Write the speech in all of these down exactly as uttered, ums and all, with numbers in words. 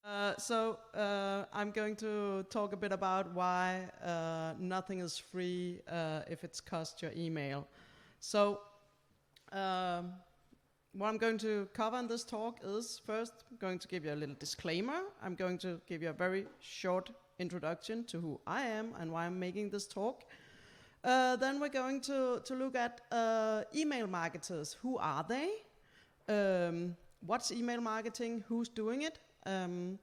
Uh, so uh, I'm going to talk a bit about why uh, nothing is free uh, if it's cost your email. So um, what I'm going to cover in this talk is first I'm going to give you a little disclaimer. I'm going to give you a very short introduction to who I am and why I'm making this talk. Uh, then we're going to, to look at uh, email marketers. Who are they? Um, what's email marketing? Who's doing it? Um,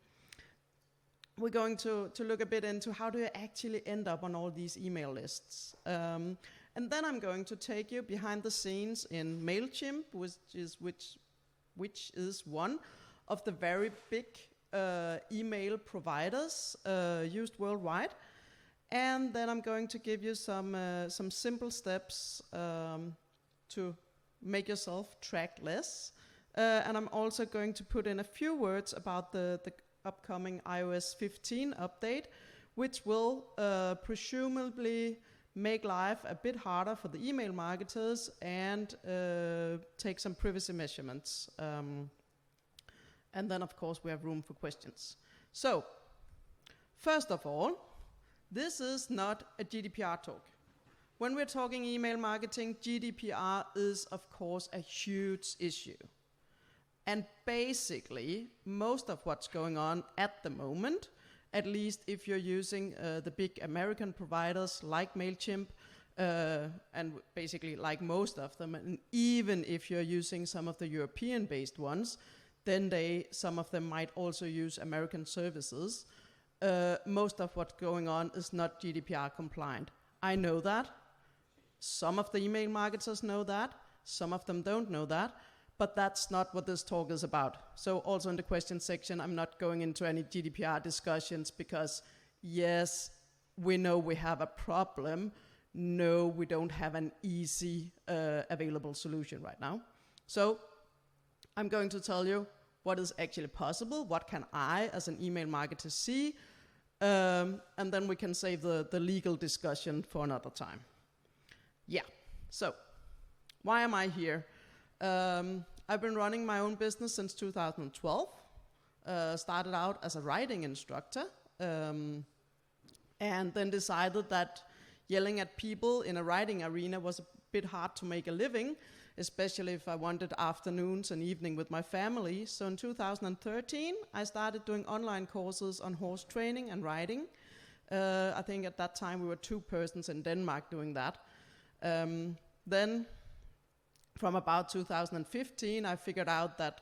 we're going to, to look a bit into how do you actually end up on all these email lists. Um, and then I'm going to take you behind the scenes in MailChimp, which is, which, which is one of the very big uh, email providers uh, used worldwide. And then I'm going to give you some, uh, some simple steps um, to make yourself track less. Uh, and I'm also going to put in a few words about the, the upcoming i O S fifteen update, which will uh, presumably make life a bit harder for the email marketers and uh, take some privacy measurements. Um, and then, of course, we have room for questions. So, first of all, this is not a G D P R talk. When we're talking email marketing, G D P R is, of course, a huge issue. And basically, most of what's going on at the moment, at least if you're using uh, the big American providers like MailChimp, uh, and basically like most of them, and even if you're using some of the European-based ones, then they, some of them might also use American services. Uh, most of what's going on is not G D P R compliant. I know that. Some of the email marketers know that. Some of them don't know that. But that's not what this talk is about. So also in the question section, I'm not going into any G D P R discussions because yes, we know we have a problem. No, we don't have an easy uh, available solution right now. So I'm going to tell you what is actually possible, what can I as an email marketer see, um, and then we can save the, the legal discussion for another time. Yeah, so why am I here? Um, I've been running my own business since two thousand twelve. Uh, started out as a writing instructor, um, and then decided that yelling at people in a writing arena was a bit hard to make a living, especially if I wanted afternoons and evening with my family. So in two thousand thirteen, I started doing online courses on horse training and riding. Uh, I think at that time we were two persons in Denmark doing that. Um, then from about two thousand fifteen, I figured out that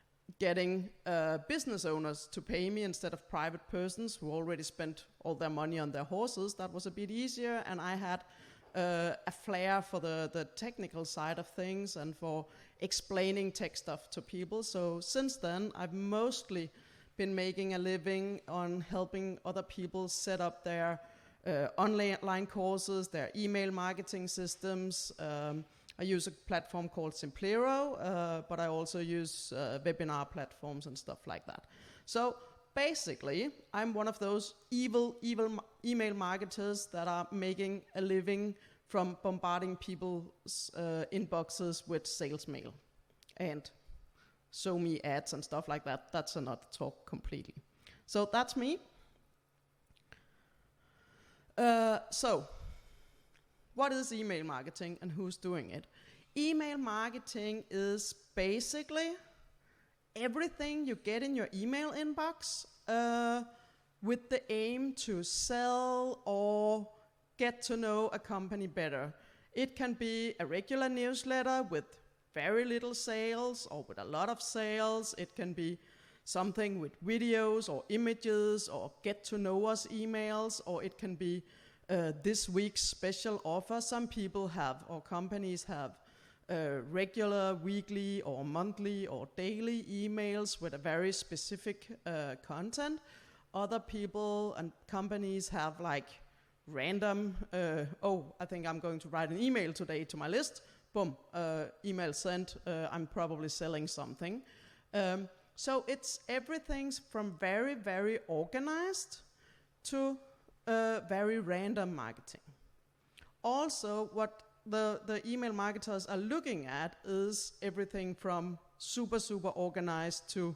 getting uh, business owners to pay me instead of private persons who already spent all their money on their horses, that was a bit easier, and I had uh, a flair for the, the technical side of things and for explaining tech stuff to people. So since then, I've mostly been making a living on helping other people set up their uh, online courses, their email marketing systems. Um, I use a platform called Simplero, uh, but I also use uh, webinar platforms and stuff like that. So basically, I'm one of those evil, evil ma- email marketers that are making a living from bombarding people's uh, inboxes with sales mail and show me ads and stuff like that. That's another talk completely. So that's me. Uh, so. What is email marketing and who's doing it? Email marketing is basically everything you get in your email inbox uh, with the aim to sell or get to know a company better. It can be a regular newsletter with very little sales or with a lot of sales. It can be something with videos or images or get to know us emails, or it can be Uh, this week's special offer. Some people have, or companies have, uh, regular, weekly, or monthly, or daily emails with a very specific uh, content. Other people and companies have like random, uh, oh, I think I'm going to write an email today to my list. Boom, uh, email sent, uh, I'm probably selling something. Um, so it's everything from very, very organized to Uh, very random marketing. Also, what the, the email marketers are looking at is everything from super, super organized to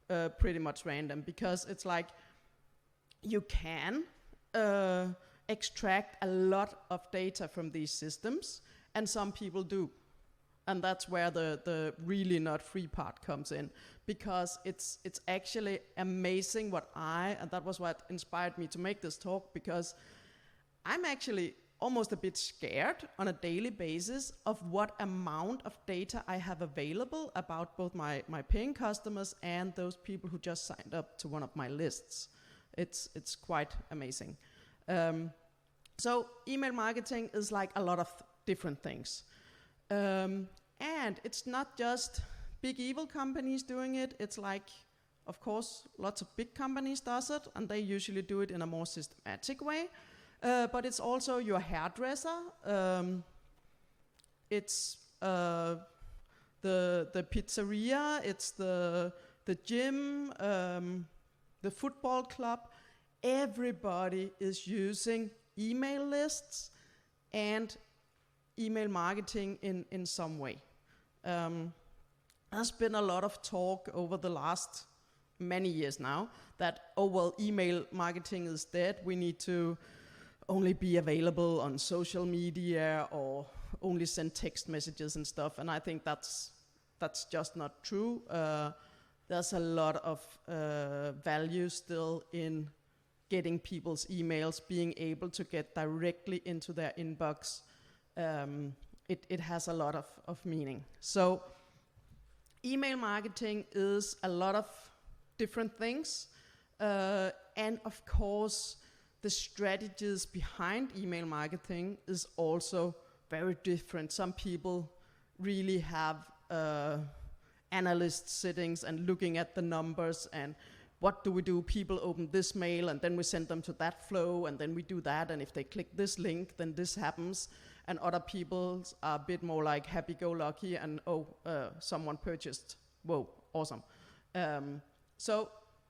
uh, pretty much random, because it's like you can uh, extract a lot of data from these systems, and some people do. And that's where the, the really not free part comes in, because it's it's actually amazing what I, and that was what inspired me to make this talk, because I'm actually almost a bit scared on a daily basis of what amount of data I have available about both my, my paying customers and those people who just signed up to one of my lists. It's, it's quite amazing. Um, so email marketing is like a lot of different things. Um, and it's not just big evil companies doing it. It's like, of course, lots of big companies does it, and they usually do it in a more systematic way. Uh, but it's also your hairdresser. Um, it's uh, the the pizzeria. It's the the gym. Um, the football club. Everybody is using email lists and email marketing in, in some way. Um, there's been a lot of talk over the last many years now that, oh, well, email marketing is dead. We need to only be available on social media or only send text messages and stuff. And I think that's that's just not true. Uh, there's a lot of uh, value still in getting people's emails, being able to get directly into their inbox. Um, it, it has a lot of, of meaning. So email marketing is a lot of different things. Uh, and of course, the strategies behind email marketing is also very different. Some people really have uh, analyst sittings and looking at the numbers and what do we do? People open this mail and then we send them to that flow and then we do that, and if they click this link, then this happens. And other people are a bit more like happy-go-lucky and, oh, uh, someone purchased. Whoa, awesome. Um, so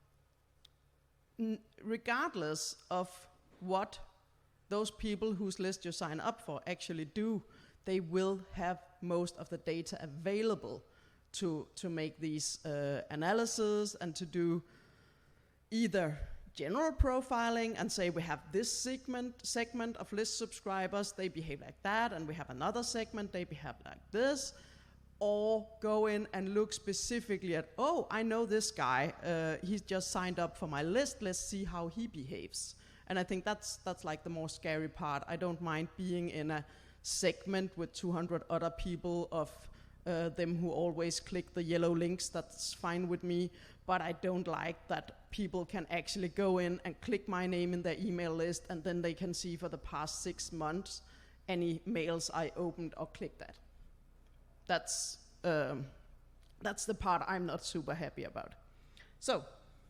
n- regardless of what those people whose list you sign up for actually do, they will have most of the data available to, to make these uh, analyses and to do either general profiling and say we have this segment segment of list subscribers, they behave like that, and we have another segment, they behave like this, or go in and look specifically at, oh, I know this guy, uh, he's just signed up for my list, let's see how he behaves. And I think that's that's like the more scary part. I don't mind being in a segment with two hundred other people of uh, them who always click the yellow links, that's fine with me. But I don't like that people can actually go in and click my name in their email list, and then they can see for the past six months any mails I opened or clicked at. That's um, that's the part I'm not super happy about. So,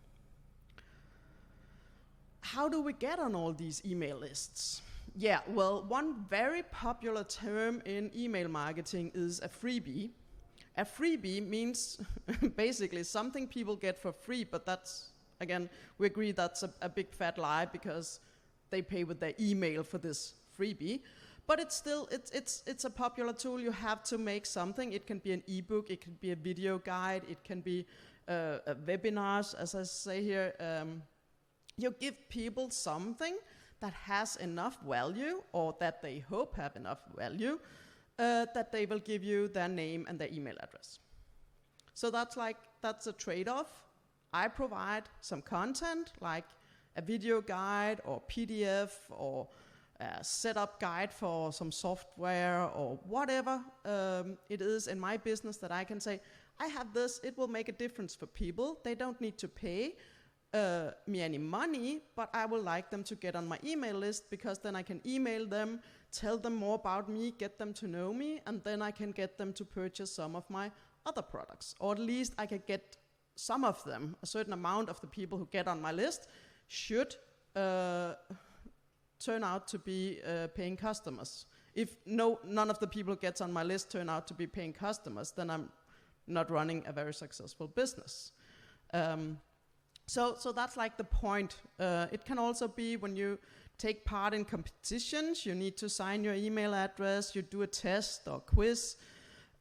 how do we get on all these email lists? Yeah, well, one very popular term in email marketing is a freebie. A freebie means basically something people get for free, but that's, again, we agree that's a, a big fat lie because they pay with their email for this freebie. But it's still, it's, it's, it's a popular tool. You have to make something. It can be an ebook, it can be a video guide, it can be uh, a webinars, as I say here. Um, you give people something that has enough value, or that they hope have enough value, Uh, that they will give you their name and their email address. So that's like, that's a trade-off. I provide some content, like a video guide or P D F or a setup guide for some software or whatever um, it is in my business that I can say, I have this, it will make a difference for people. They don't need to pay uh, me any money, but I would like them to get on my email list, because then I can email them, tell them more about me, get them to know me, and then I can get them to purchase some of my other products. Or at least I can get some of them, a certain amount of the people who get on my list should uh, turn out to be uh, paying customers. If no, none of the people who gets on my list turn out to be paying customers, then I'm not running a very successful business. Um, so, so that's like the point. Uh, it can also be when you take part in competitions, you need to sign your email address, you do a test or quiz.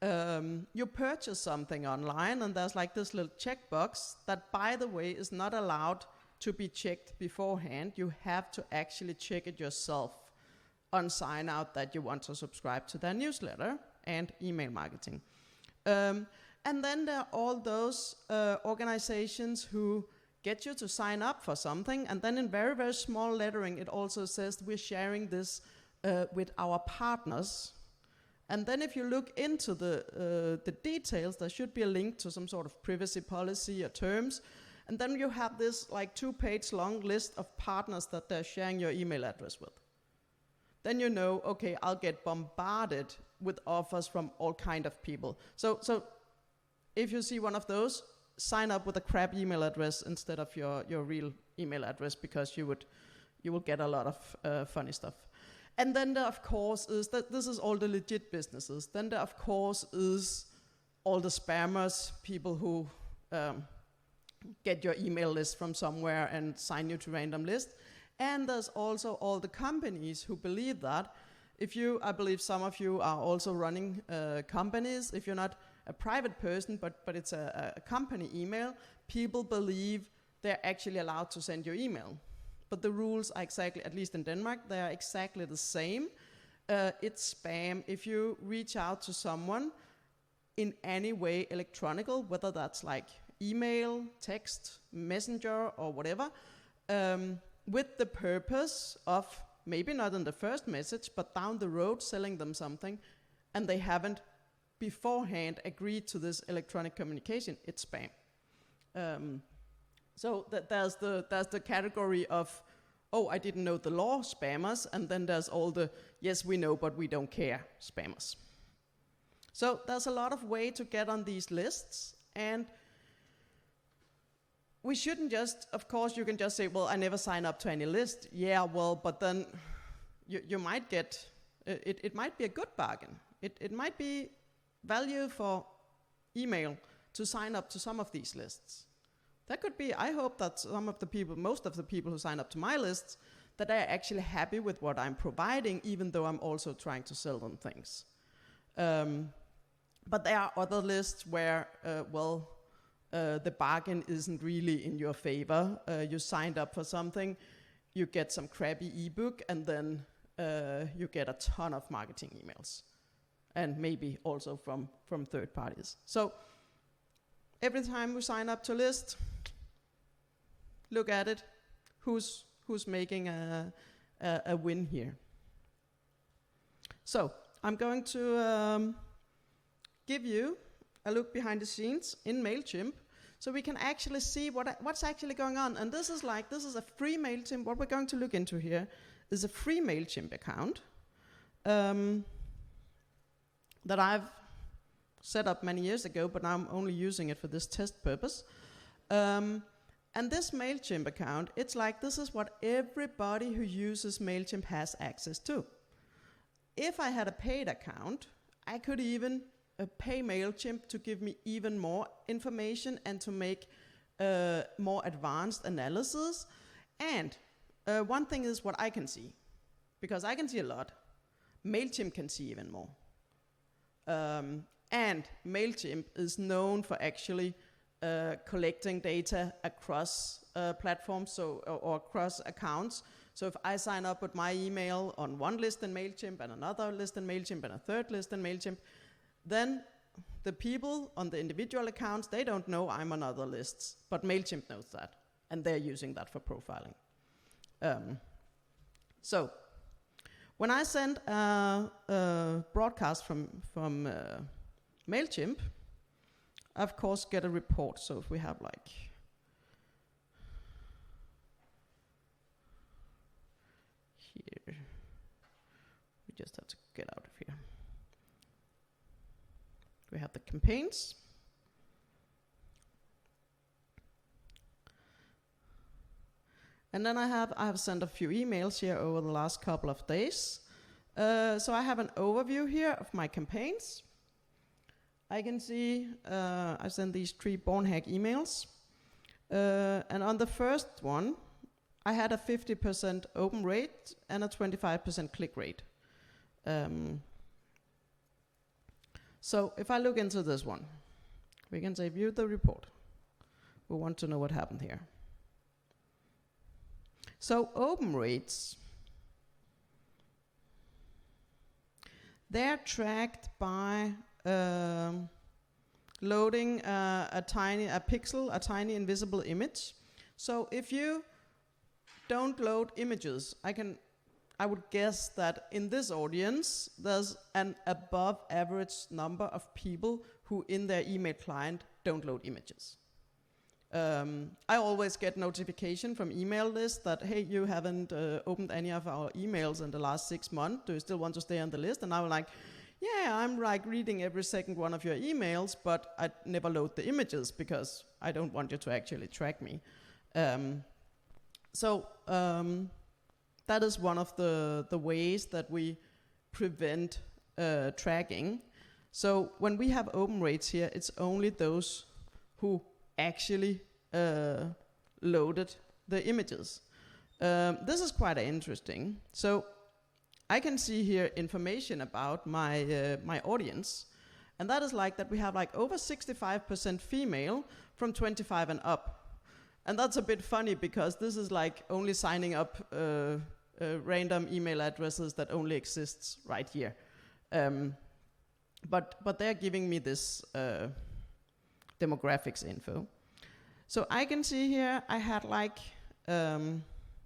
um, you purchase something online, and there's like this little checkbox that, by the way, is not allowed to be checked beforehand. You have to actually check it yourself on sign out that you want to subscribe to their newsletter and email marketing. Um, and then there are all those uh, organizations who get you to sign up for something, and then in very, very small lettering, it also says we're sharing this uh, with our partners. And then if you look into the, uh, the details, there should be a link to some sort of privacy policy or terms. And then you have this like two-page long list of partners that they're sharing your email address with. Then you know, okay, I'll get bombarded with offers from all kind of people. So, so if you see one of those, sign up with a crap email address instead of your, your real email address, because you would you will get a lot of uh, funny stuff. And then there, of course, is that this is all the legit businesses. Then there, of course, is all the spammers, people who um, get your email list from somewhere and sign you to random list. And there's also all the companies who believe that. If you, I believe some of you are also running uh, companies. If you're not a private person, but, but it's a, a company email, people believe they're actually allowed to send you email. But the rules are exactly, at least in Denmark, they are exactly the same. Uh, it's spam. If you reach out to someone in any way electronical, whether that's like email, text, messenger, or whatever, um, with the purpose of, maybe not in the first message, but down the road selling them something, and they haven't beforehand agreed to this electronic communication, it's spam. Um, so th- there's the there's the category of, oh, I didn't know the law, spammers, and then there's all the, yes, we know, but we don't care, spammers. So there's a lot of way to get on these lists, and we shouldn't just, of course, you can just say, well, I never sign up to any list. Yeah, well, but then you, you might get, it, it might be a good bargain. It, it might be value for email to sign up to some of these lists. That could be, I hope that some of the people, most of the people who sign up to my lists, that they are actually happy with what I'm providing, even though I'm also trying to sell them things. Um, but there are other lists where, uh, well, uh, the bargain isn't really in your favor. Uh, you signed up for something, you get some crappy ebook, and then uh, you get a ton of marketing emails. And maybe also from, from third parties. So every time we sign up to a list, look at it, who's, who's making a, a, a win here. So I'm going to um, give you a look behind the scenes in MailChimp, so we can actually see what what's actually going on. And this is like, this is a free MailChimp. What we're going to look into here is a free MailChimp account um, that I've set up many years ago, but now I'm only using it for this test purpose. Um, and this MailChimp account, it's like, this is what everybody who uses MailChimp has access to. If I had a paid account, I could even uh, pay MailChimp to give me even more information and to make uh, more advanced analysis. And uh, one thing is what I can see, because I can see a lot. MailChimp can see even more. Um, and MailChimp is known for actually uh, collecting data across uh, platforms, so or, or across accounts. So if I sign up with my email on one list in MailChimp and another list in MailChimp and a third list in MailChimp, then the people on the individual accounts, they don't know I'm on other lists, but MailChimp knows that, and they're using that for profiling. Um, so when I send a, a broadcast from, from uh, MailChimp, I of course get a report. So if we have like, here, we just have to get out of here. We have the campaigns. And then I have, I have sent a few emails here over the last couple of days. Uh, so I have an overview here of my campaigns. I can see uh, I sent these three Bornhack emails. Uh, and on the first one, I had a fifty percent open rate and a twenty-five percent click rate. Um, So if I look into this one, we can say view the report. We want to know what happened here. So open rates, they're tracked by um, loading uh, a tiny, a pixel, a tiny invisible image. So if you don't load images, I can, I would guess that in this audience, there's an above average number of people who in their email client don't load images. Um, I always get notification from email lists that, hey, you haven't uh, opened any of our emails in the last six months. Do you still want to stay on the list? And I'm like, yeah, I'm like reading every second one of your emails, but I never load the images because I don't want you to actually track me. Um, so um, that is one of the, the ways that we prevent uh, tracking. So when we have open rates here, it's only those who actually uh, loaded the images. Um, this is quite interesting. So I can see here information about my uh, my audience, and that is like that we have like over sixty-five percent female from twenty-five and up. And that's a bit funny because this is like only signing up uh, uh, random email addresses that only exists right here. Um, but but they're giving me this uh, demographics info. So I can see here I had like um,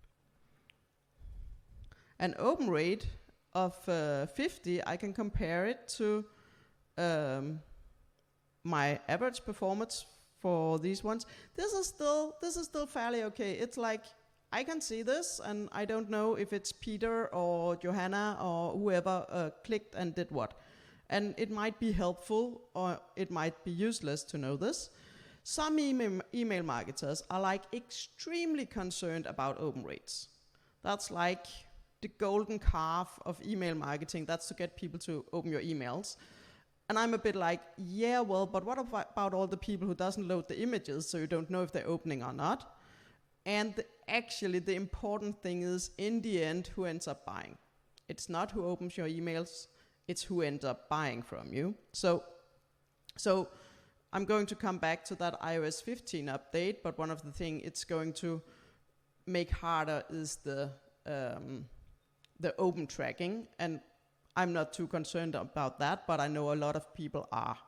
an open rate of uh, fifty. I can compare it to um, my average performance for these ones. This is still this is still fairly okay. It's like I can see this, and I don't know if it's Peter or Johanna or whoever uh, clicked and did what. And it might be helpful or it might be useless to know this. Some email, email marketers are like extremely concerned about open rates. That's like the golden calf of email marketing. That's to get people to open your emails. And I'm a bit like, yeah, well, but what about all the people who doesn't load the images so you don't know if they're opening or not? And the, actually the important thing is in the end who ends up buying. It's not who opens your emails, it's who ends up buying from you. So, so I'm going to come back to that i O S fifteen update, but one of the things it's going to make harder is the um, the open tracking, and I'm not too concerned about that, but I know a lot of people are.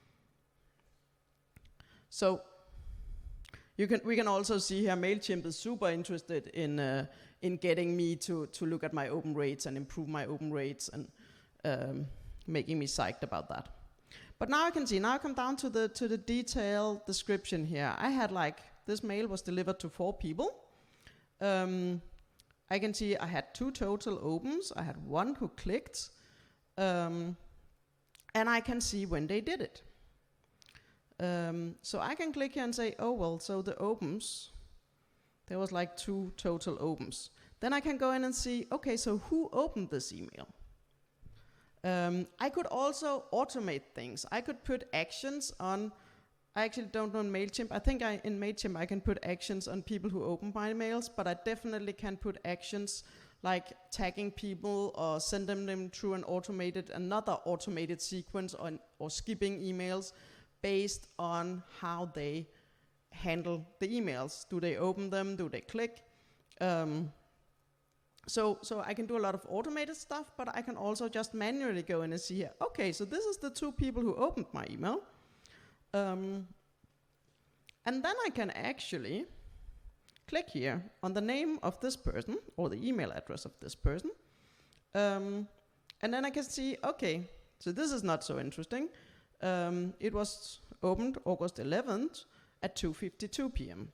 So you can we can also see here MailChimp is super interested in uh, in getting me to to look at my open rates and improve my open rates and um, making me psyched about that. But now I can see, now I come down to the to the detailed description here. I had like, this mail was delivered to four people. Um, I can see I had two total opens. I had one who clicked. Um, and I can see when they did it. Um, so I can click here and say, oh, well, so the opens, there was like two total opens. Then I can go in and see, okay, so who opened this email? Um, I could also automate things. I could put actions on, I actually don't know in MailChimp. I think I, in MailChimp I can put actions on people who open my mails, but I definitely can put actions like tagging people or sending them through an automated, another automated sequence on, or skipping emails based on how they handle the emails. Do they open them? Do they click? Um, So, so I can do a lot of automated stuff, but I can also just manually go in and see here, okay, so this is the two people who opened my email. Um, and then I can actually click here on the name of this person, or the email address of this person. Um, and then I can see, okay, so this is not so interesting. Um, it was opened August eleventh at two fifty-two p m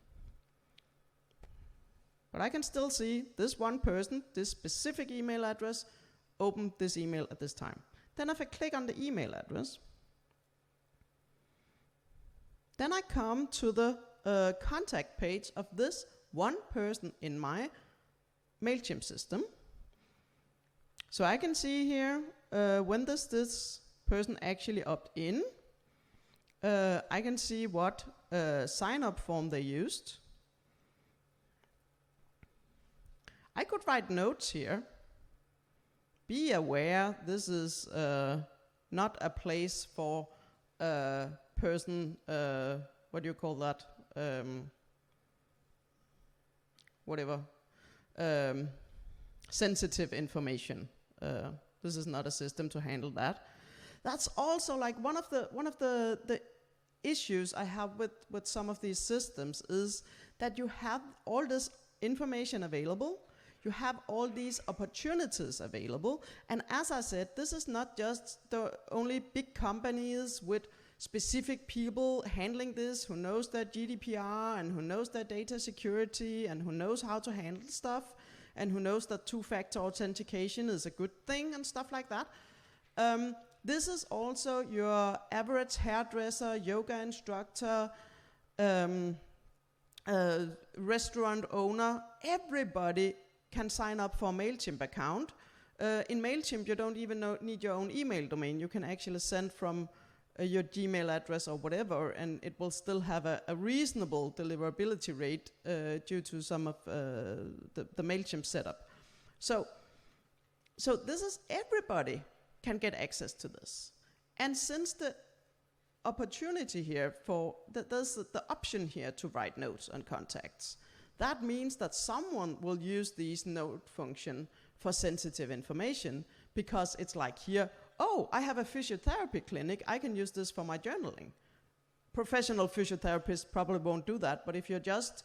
But I can still see this one person, this specific email address, opened this email at this time. Then if I click on the email address, then I come to the uh, contact page of this one person in my MailChimp system. So I can see here, uh, when does this person actually opt in? Uh, I can see what uh, sign-up form they used. I could write notes here. Be aware, this is uh, not a place for uh, person, uh, what do you call that? Um, whatever. Um, sensitive information. Uh, this is not a system to handle that. That's also like one of the one of the, the issues I have with, with some of these systems is that you have all this information available, you have all these opportunities available, and as I said, this is not just the only big companies with specific people handling this, who knows their G D P R and who knows their data security and who knows how to handle stuff and who knows that two-factor authentication is a good thing and stuff like that. Um, this is also your average hairdresser, yoga instructor, um, uh, restaurant owner. Everybody can sign up for a MailChimp account. Uh, in MailChimp, you don't even know, need your own email domain. You can actually send from uh, your Gmail address or whatever, and it will still have a, a reasonable deliverability rate uh, due to some of uh, the, the MailChimp setup. So, so this is everybody can get access to this. And since the opportunity here for, the, there's the, the option here to write notes on contacts, that means that someone will use these note function for sensitive information, because it's like here, oh, I have a physiotherapy clinic, I can use this for my journaling. Professional physiotherapists probably won't do that, but if you just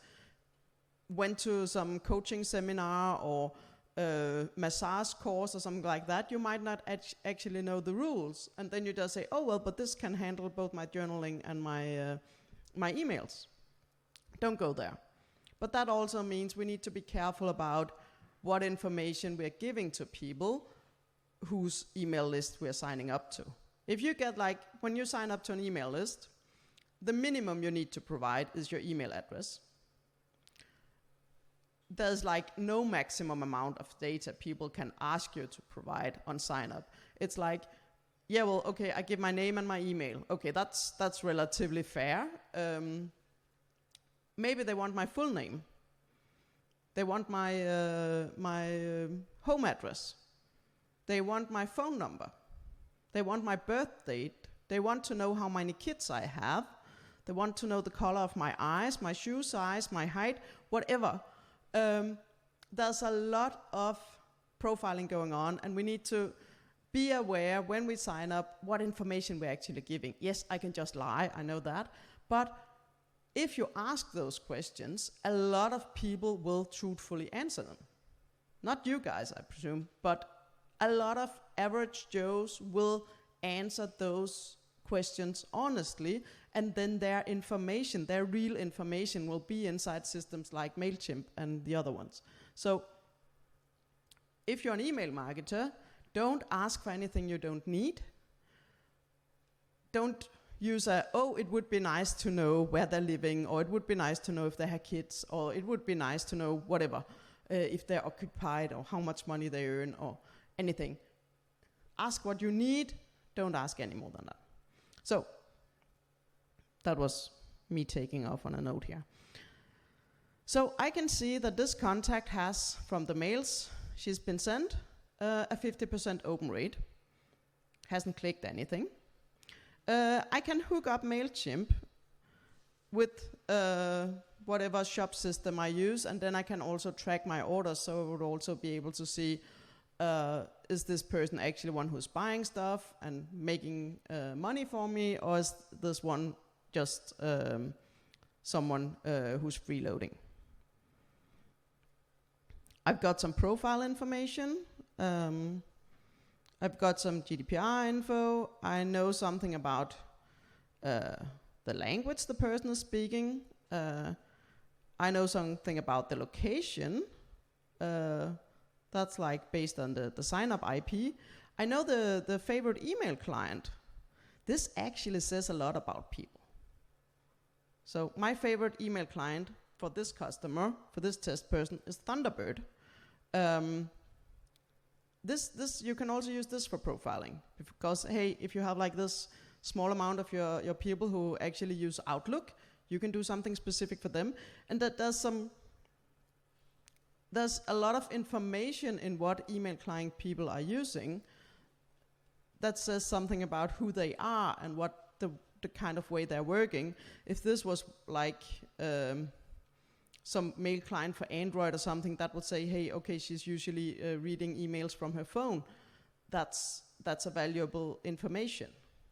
went to some coaching seminar or uh, massage course or something like that, you might not act actually know the rules, and then you just say, oh well, but this can handle both my journaling and my uh, my emails. Don't go there. But that also means we need to be careful about what information we're giving to people whose email list we're signing up to. If you get like, when you sign up to an email list, the minimum you need to provide is your email address. There's like no maximum amount of data people can ask you to provide on sign up. It's like, yeah, well, okay, I give my name and my email. Okay, that's that's relatively fair. Um, maybe they want my full name. They want my uh, my uh, home address. They want my phone number. They want my birth date. They want to know how many kids I have. They want to know the color of my eyes, my shoe size, my height, whatever. Um, there's a lot of profiling going on, and we need to be aware when we sign up what information we're actually giving. Yes, I can just lie, I know that. But if you ask those questions, a lot of people will truthfully answer them. Not you guys, I presume, but a lot of average Joes will answer those questions honestly, and then their information, their real information, will be inside systems like MailChimp and the other ones. So if you're an email marketer, don't ask for anything you don't need. Don't use a, oh, it would be nice to know where they're living, or it would be nice to know if they have kids, or it would be nice to know whatever, uh, if they're occupied, or how much money they earn, or anything. Ask what you need, don't ask any more than that. So, that was me taking off on a note here. So I can see that this contact has, from the mails she's been sent, uh, a fifty percent open rate. Hasn't clicked anything. Uh, I can hook up MailChimp with uh, whatever shop system I use, and then I can also track my orders, so I would also be able to see, uh, is this person actually one who's buying stuff and making uh, money for me, or is this one just um, someone uh, who's freeloading? I've got some profile information. Um, I've got some G D P R info. I know something about uh, the language the person is speaking. Uh, I know something about the location. Uh, that's like based on the, the sign-up I P. I know the, the favorite email client. This actually says a lot about people. So my favorite email client for this customer, for this test person, is Thunderbird. Um, this, this, you can also use this for profiling, because hey, if you have like this small amount of your, your people who actually use Outlook, you can do something specific for them. And that there's some, there's a lot of information in what email client people are using that says something about who they are and what the, the kind of way they're working. If this was like um, some mail client for Android or something, that would say, hey, okay, she's usually uh, reading emails from her phone. That's, that's a valuable information.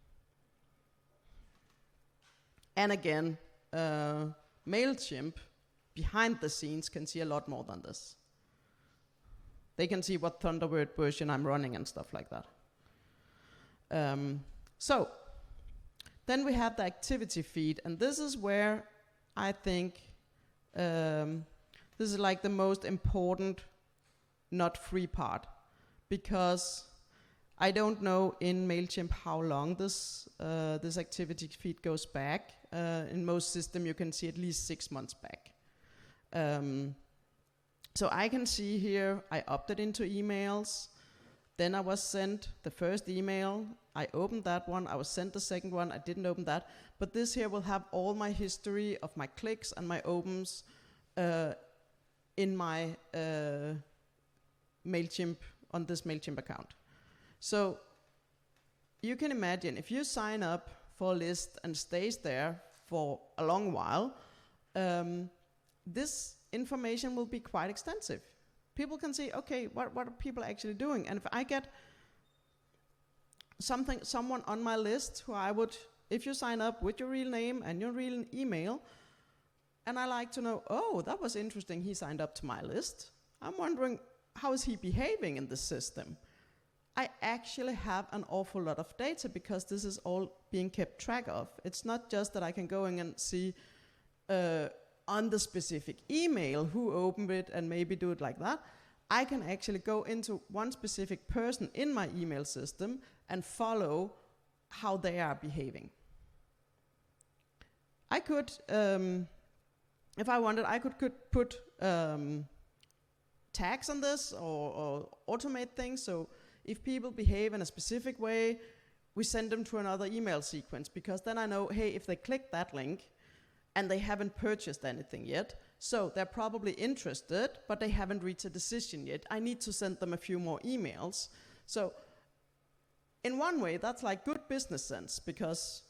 And again, uh, MailChimp, behind the scenes, can see a lot more than this. They can see what Thunderbird version I'm running and stuff like that. Um, so, then we have the activity feed, and this is where I think um, this is like the most important, not free part, because I don't know in MailChimp how long this uh, this activity feed goes back. Uh, in most systems, you can see at least six months back. Um, so I can see here, I opted into emails, then I was sent the first email, I opened that one, I was sent the second one, I didn't open that, but this here will have all my history of my clicks and my opens uh, in my uh, MailChimp, on this MailChimp account. So you can imagine if you sign up for a list and stays there for a long while, um, this information will be quite extensive. People can see, okay, what, what are people actually doing? And if I get something, someone on my list who I would, if you sign up with your real name and your real email, and I like to know, oh, that was interesting, he signed up to my list. I'm wondering, how is he behaving in the system? I actually have an awful lot of data because this is all being kept track of. It's not just that I can go in and see uh, on the specific email who opened it and maybe do it like that. I can actually go into one specific person in my email system and follow how they are behaving. I could, um, if I wanted, I could, could put um, tags on this or, or automate things. So if people behave in a specific way, we send them to another email sequence, because then I know, hey, if they click that link and they haven't purchased anything yet, so they're probably interested, but they haven't reached a decision yet. I need to send them a few more emails. So in one way, that's like good business sense, because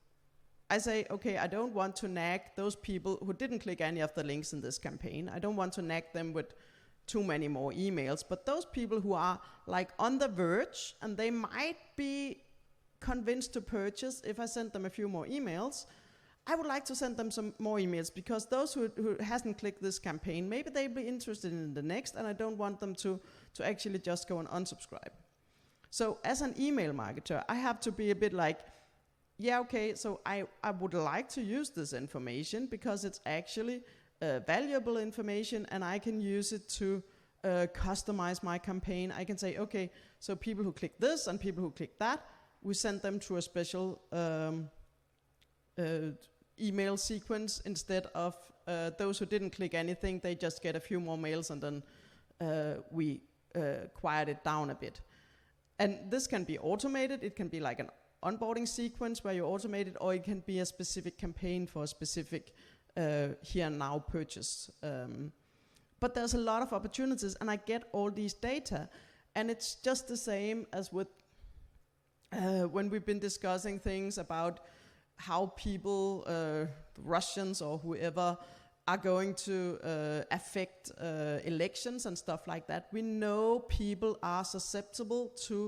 I say, okay, I don't want to nag those people who didn't click any of the links in this campaign. I don't want to nag them with too many more emails, but those people who are like on the verge and they might be convinced to purchase if I send them a few more emails, I would like to send them some more emails, because those who, who hasn't clicked this campaign, maybe they'll be interested in the next, and I don't want them to, to actually just go and unsubscribe. So as an email marketer, I have to be a bit like, yeah, okay, so I, I would like to use this information because it's actually uh, valuable information, and I can use it to uh, customize my campaign. I can say, okay, so people who click this and people who click that, we send them to a special um, uh, email sequence instead of uh, those who didn't click anything. They just get a few more mails, and then uh, we uh, quiet it down a bit. And this can be automated. It can be like an onboarding sequence where you automate it, or it can be a specific campaign for a specific uh, here and now purchase. Um, but there's a lot of opportunities, and I get all these data, and it's just the same as with uh, when we've been discussing things about how people, uh, Russians or whoever, are going to uh, affect uh, elections and stuff like that. We know people are susceptible to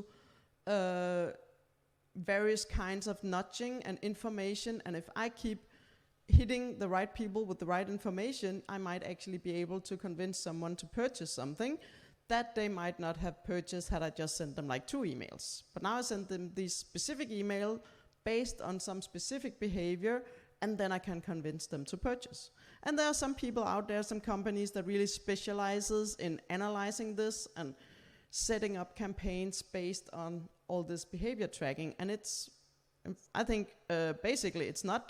uh, various kinds of nudging and information, and if I keep hitting the right people with the right information, I might actually be able to convince someone to purchase something that they might not have purchased had I just sent them like two emails. But now I send them this specific email based on some specific behavior, and then I can convince them to purchase. And there are some people out there, some companies that really specializes in analyzing this and setting up campaigns based on all this behavior tracking. And it's, I think, uh, basically it's not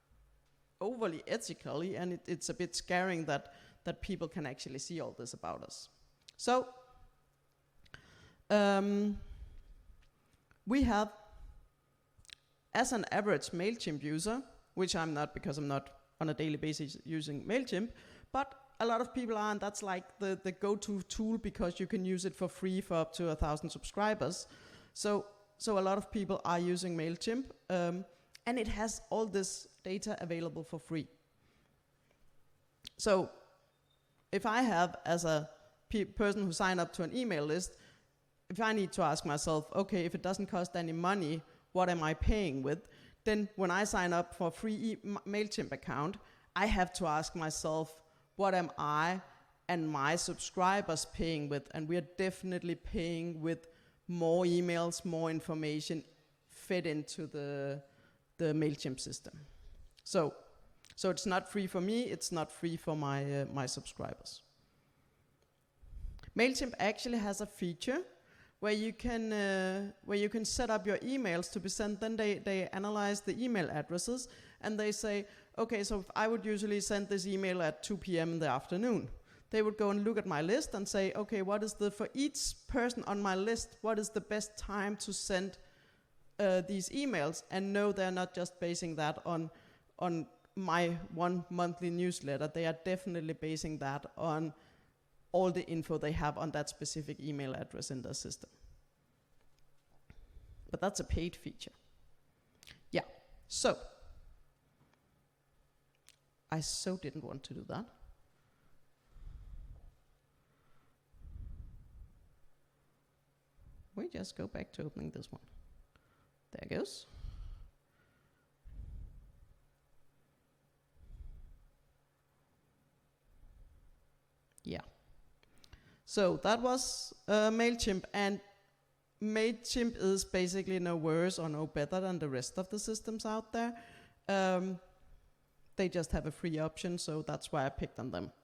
overly ethically, and it, it's a bit scaring that, that people can actually see all this about us. So, um, we have, as an average MailChimp user, which I'm not because I'm not on a daily basis using MailChimp, but a lot of people are, and that's like the, the go-to tool because you can use it for free for up to a thousand subscribers. So so a lot of people are using MailChimp, um, and it has all this data available for free. So if I have, as a pe person who signed up to an email list, if I need to ask myself, okay, if it doesn't cost any money, what am I paying with? Then when I sign up for a free e MailChimp account, I have to ask myself, what am I and my subscribers paying with? And we are definitely paying with more emails, more information fed into the, the MailChimp system. So, so it's not free for me, it's not free for my, uh, my subscribers. MailChimp actually has a feature where you can uh, where you can set up your emails to be sent. Then they, they analyze the email addresses and they say, okay, so if I would usually send this email at two p m in the afternoon, they would go and look at my list and say, okay, what is the, for each person on my list, what is the best time to send uh, these emails? And no, they're not just basing that on, on my one monthly newsletter. They are definitely basing that on all the info they have on that specific email address in their system. But that's a paid feature. Yeah, so I so didn't want to do that. We just go back to opening this one. There it goes. Yeah. So that was uh, MailChimp, and MailChimp is basically no worse or no better than the rest of the systems out there. Um, they just have a free option, so that's why I picked on them.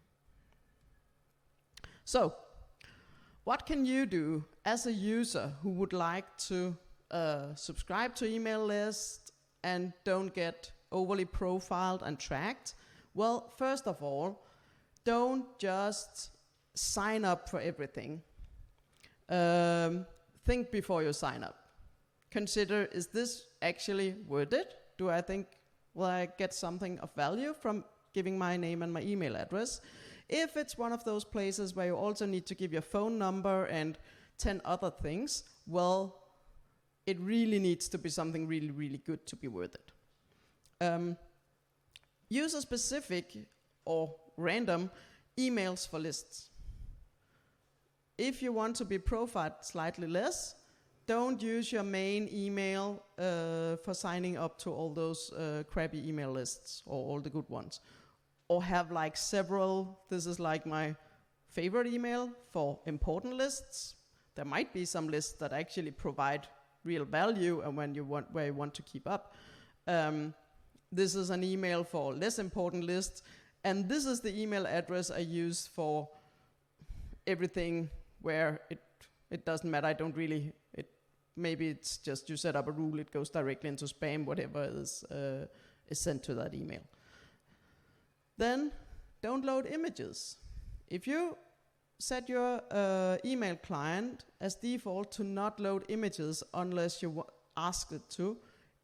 So, what can you do as a user who would like to uh, subscribe to email lists and don't get overly profiled and tracked? Well, first of all, don't just sign up for everything. Um, think before you sign up. Consider, is this actually worth it? Do I think, will I get something of value from giving my name and my email address? If it's one of those places where you also need to give your phone number and ten other things, well, it really needs to be something really, really good to be worth it. Um, user specific or random emails for lists. If you want to be profiled slightly less, don't use your main email uh, for signing up to all those uh, crappy email lists or all the good ones. Or have like several, this is like my favorite email for important lists. There might be some lists that actually provide real value and when you want, where you want to keep up. Um, this is an email for less important lists, and this is the email address I use for everything where it it doesn't matter. I don't really, it maybe it's just you set up a rule, it goes directly into spam, whatever is uh, is sent to that email. Then don't load images. If you set your uh, email client as default to not load images unless you ask it to,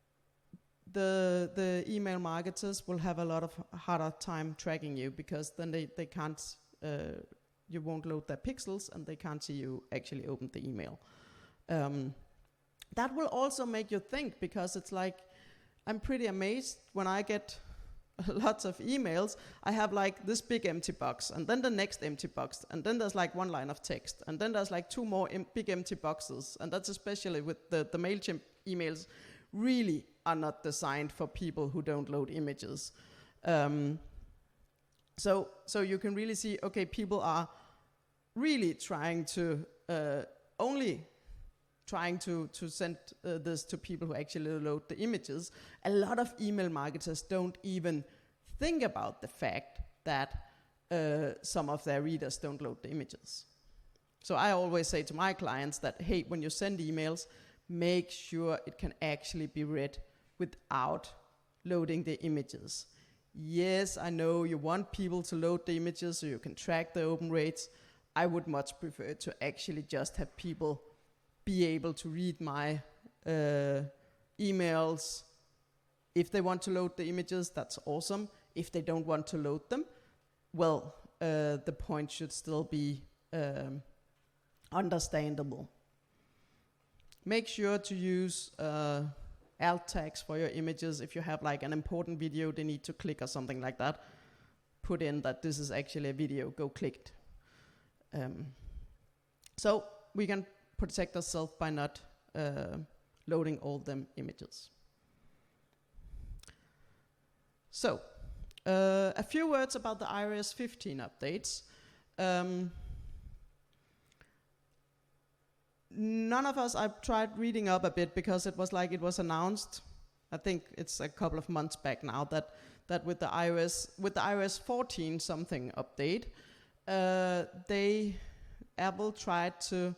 the the email marketers will have a lot of harder time tracking you, because then they, they can't, uh, you won't load their pixels and they can't see you actually open the email. Um, that will also make you think, because it's like, I'm pretty amazed when I get lots of emails. I have like this big empty box, and then the next empty box, and then there's like one line of text, and then there's like two more em big empty boxes, and that's especially with the, the MailChimp emails really are not designed for people who don't load images. Um, so, so you can really see, okay, people are really trying to, uh, only trying to, to send uh, this to people who actually load the images. A lot of email marketers don't even think about the fact that uh, some of their readers don't load the images. So I always say to my clients that, hey, when you send emails, make sure it can actually be read without loading the images. Yes, I know you want people to load the images so you can track the open rates. I would much prefer to actually just have people be able to read my uh, emails. If they want to load the images, that's awesome. If they don't want to load them, well, uh, the point should still be um, understandable. make sure to use uh, alt tags for your images. If you have like an important video they need to click or something like that, put in that this is actually a video, go click it. Um, so we can protect ourselves by not uh, loading all them images. So, uh, a few words about the i O S fifteen updates. Um, none of us, I've tried reading up a bit because it was like it was announced, I think it's a couple of months back now, that, that with the iOS, with the i O S fourteen something update, uh, they, Apple tried to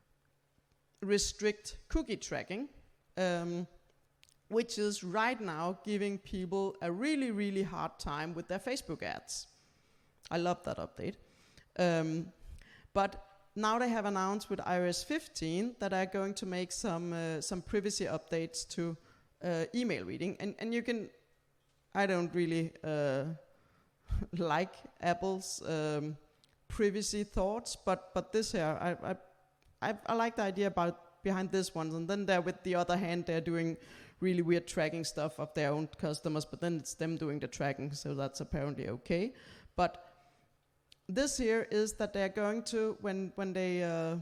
restrict cookie tracking, um, which is right now giving people a really, really hard time with their Facebook ads. I love that update. Um, but now they have announced with i O S fifteen that they're going to make some uh, some privacy updates to uh, email reading. And, and you can, I don't really uh, like Apple's um, privacy thoughts, but, but this here, I, I, I, I like the idea about behind this one. And then there with the other hand, they're doing really weird tracking stuff of their own customers, but then it's them doing the tracking, so that's apparently okay. But this here is that they're going to, when when they uh,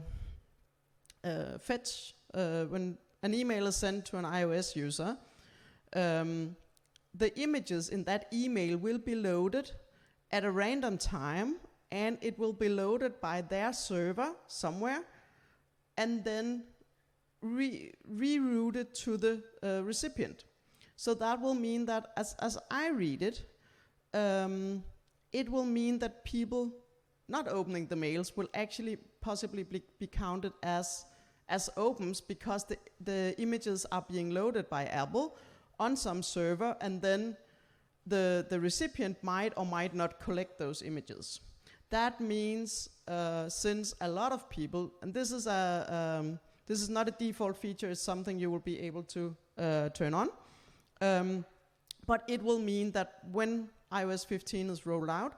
uh, fetch, uh, when an email is sent to an iOS user, um, the images in that email will be loaded at a random time, and it will be loaded by their server somewhere, and then re rerouted to the uh, recipient. So that will mean that as, as I read it, um, it will mean that people not opening the mails will actually possibly be, be counted as, as opens, because the, the images are being loaded by Apple on some server, and then the, the recipient might or might not collect those images. That means uh, since a lot of people, and this is a um, this is not a default feature, it's something you will be able to uh, turn on. Um, but it will mean that when i O S fifteen is rolled out,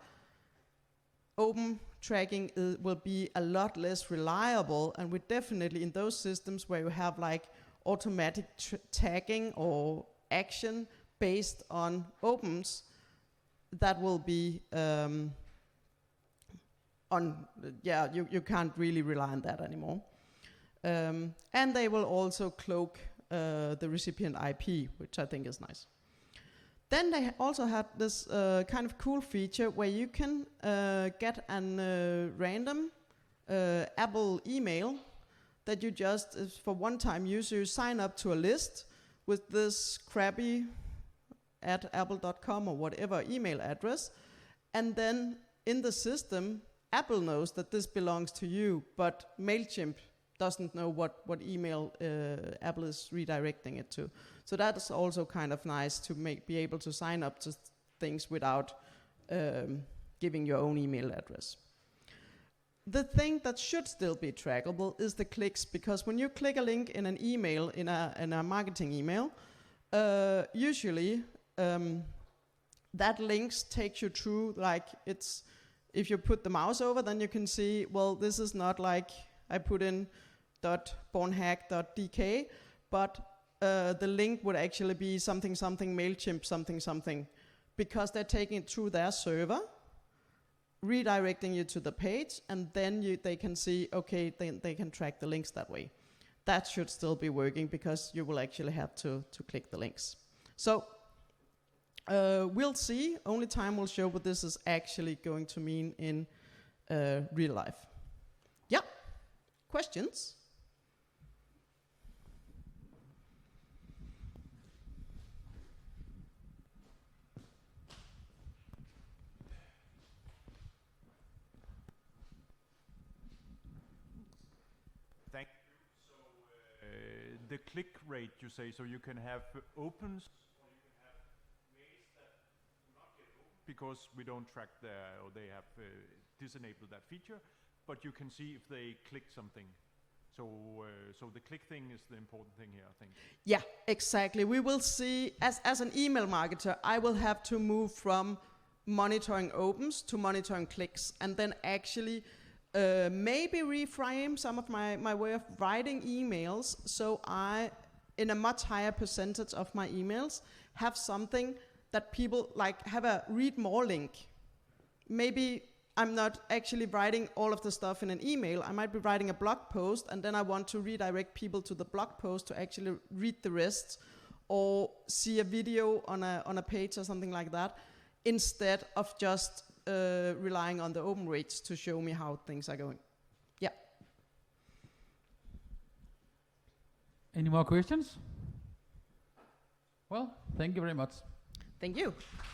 open tracking is, will be a lot less reliable, and we definitely in those systems where you have like automatic tagging or action based on opens, that will be um, on, yeah, you, you can't really rely on that anymore. Um, and they will also cloak uh, the recipient I P, which I think is nice. Then they also have this uh, kind of cool feature where you can uh, get an uh, random uh, Apple email that you just, for one-time use, you sign up to a list with this crappy at apple dot com or whatever email address, and then in the system, Apple knows that this belongs to you, but MailChimp doesn't know what, what email uh, Apple is redirecting it to. So that's also kind of nice to make be able to sign up to th things without um, giving your own email address. The thing that should still be trackable is the clicks, because when you click a link in an email, in a, in a marketing email, uh, usually um, that links takes you through, like it's, if you put the mouse over, then you can see, well, this is not like I put in .bornhack dot d k, but uh, the link would actually be something, something, MailChimp, something, something, because they're taking it through their server, redirecting you to the page, and then you, they can see, okay, they, they can track the links that way. That should still be working, because you will actually have to, to click the links. So uh, we'll see, only time will show what this is actually going to mean in uh, real life. Yeah, questions? Thank you. So uh, the click rate, you say, so you can have uh, opens, or you can have mails that do not get open because we don't track their, or they have uh, disenabled that feature, but you can see if they click something. So, uh, so the click thing is the important thing here, I think. Yeah, exactly. We will see, as, as an email marketer, I will have to move from monitoring opens to monitoring clicks, and then actually uh, maybe reframe some of my, my way of writing emails so I, in a much higher percentage of my emails, have something that people like have a read more link. Maybe I'm not actually writing all of the stuff in an email. I might be writing a blog post and then I want to redirect people to the blog post to actually read the rest or see a video on a, on a page or something like that, instead of just uh, relying on the open rates to show me how things are going. Yeah. Any more questions? Well, thank you very much. Thank you.